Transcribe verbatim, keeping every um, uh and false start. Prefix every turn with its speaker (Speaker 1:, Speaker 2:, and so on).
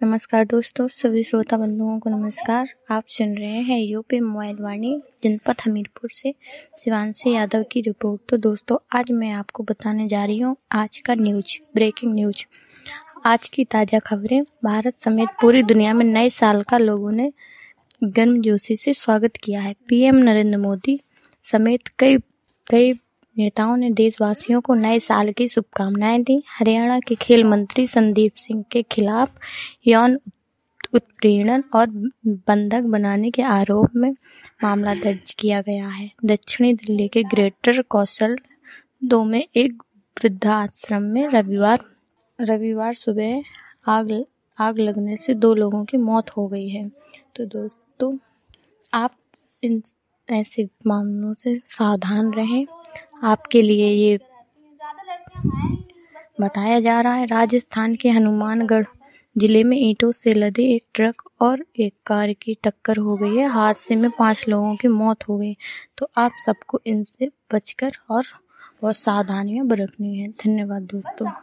Speaker 1: नमस्कार दोस्तों, सभी श्रोता बंधुओं को नमस्कार। आप सुन रहे हैं यूपी मोबाइल वाणी जनपद हमीरपुर से शिवांशी यादव की रिपोर्ट। तो दोस्तों, आज मैं आपको बताने जा रही हूँ आज का न्यूज, ब्रेकिंग न्यूज। आज की ताज़ा खबरें। भारत समेत पूरी दुनिया में नए साल का लोगों ने गर्मजोशी से स्वागत किया है। पीएम नरेंद्र मोदी समेत कई कई नेताओं ने देशवासियों को नए साल की शुभकामनाएं दी। हरियाणा के खेल मंत्री संदीप सिंह के खिलाफ यौन उत्पीड़न और बंधक बनाने के आरोप में मामला दर्ज किया गया है। दक्षिणी दिल्ली के ग्रेटर कौशल दो में एक वृद्धाश्रम में रविवार रविवार सुबह आग आग लगने से दो लोगों की मौत हो गई है। तो दोस्तों, आप इन ऐसे मामलों से सावधान रहें। आपके लिए ये बताया जा रहा है। राजस्थान के हनुमानगढ़ जिले में ईंटों से लदे एक ट्रक और एक कार की टक्कर हो गई है। हादसे में पांच लोगों की मौत हो गई। तो आप सबको इनसे बचकर और बहुत सावधानियां बरतनी है। धन्यवाद दोस्तों।